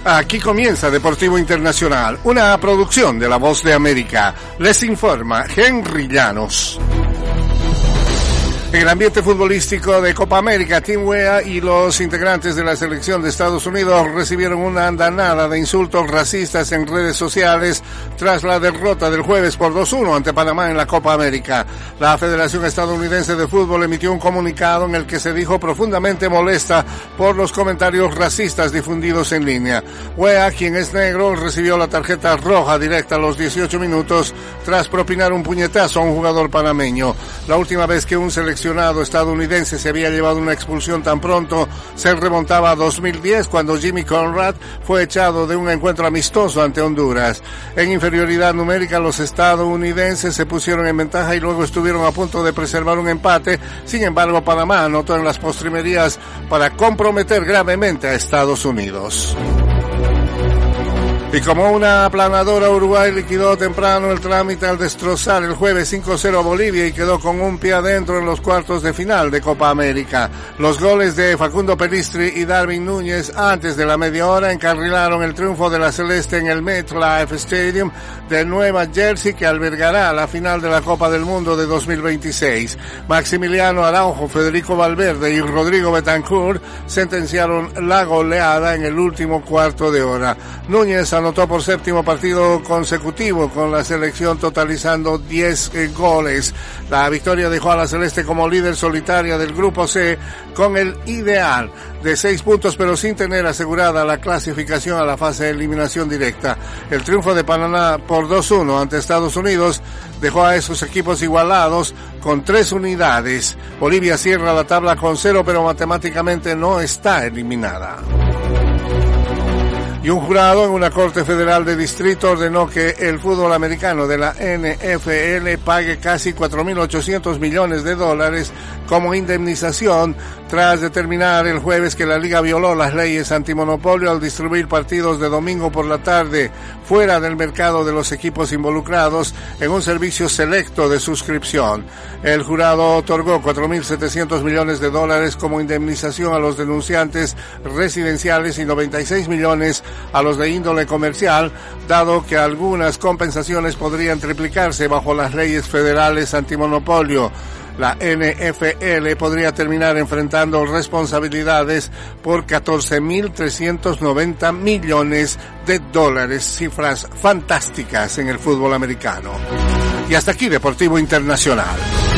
Aquí comienza Deportivo Internacional, una producción de La Voz de América. Les informa Henry Llanos. En el ambiente futbolístico de Copa América, Team Weah y los integrantes de la selección de Estados Unidos recibieron una andanada de insultos racistas en redes sociales tras la derrota del jueves por 2-1 ante Panamá en la Copa América. La Federación Estadounidense de Fútbol emitió un comunicado en el que se dijo profundamente molesta por los comentarios racistas difundidos en línea. Weah, quien es negro, recibió la tarjeta roja directa a los 18 minutos tras propinar un puñetazo a un jugador panameño. La última vez que un seleccionado estadounidense se había llevado una expulsión tan pronto se remontaba a 2010, cuando Jimmy Conrad fue echado de un encuentro amistoso ante Honduras. En inferioridad numérica, los estadounidenses se pusieron en ventaja y luego estuvieron a punto de preservar un empate. Sin embargo, Panamá anotó en las postrimerías para comprometer gravemente a Estados Unidos. Y como una aplanadora, Uruguay liquidó temprano el trámite al destrozar el jueves 5-0 a Bolivia y quedó con un pie adentro en los cuartos de final de Copa América. Los goles de Facundo Pelistri y Darwin Núñez antes de la media hora encarrilaron el triunfo de la Celeste en el MetLife Stadium de Nueva Jersey, que albergará la final de la Copa del Mundo de 2026. Maximiliano Araujo, Federico Valverde y Rodrigo Betancourt sentenciaron la goleada en el último cuarto de hora. Núñez anotó por séptimo partido consecutivo con la selección, totalizando 10 goles. La victoria dejó a la Celeste como líder solitaria del Grupo C con el ideal de 6 puntos, pero sin tener asegurada la clasificación a la fase de eliminación directa. El triunfo de Panamá por 2-1 ante Estados Unidos dejó a esos equipos igualados con 3 unidades. Bolivia cierra la tabla con 0, pero matemáticamente no está eliminada. Y un jurado en una corte federal de distrito ordenó que el fútbol americano de la NFL pague casi $4.800 millones como indemnización tras determinar el jueves que la liga violó las leyes antimonopolio al distribuir partidos de domingo por la tarde fuera del mercado de los equipos involucrados en un servicio selecto de suscripción. El jurado otorgó $4.700 millones como indemnización a los denunciantes residenciales y 96 millones a los de índole comercial, dado que algunas compensaciones podrían triplicarse bajo las leyes federales antimonopolio. La NFL podría terminar enfrentando responsabilidades por $14.390 millones, cifras fantásticas en el fútbol americano. Y hasta aquí Deportivo Internacional.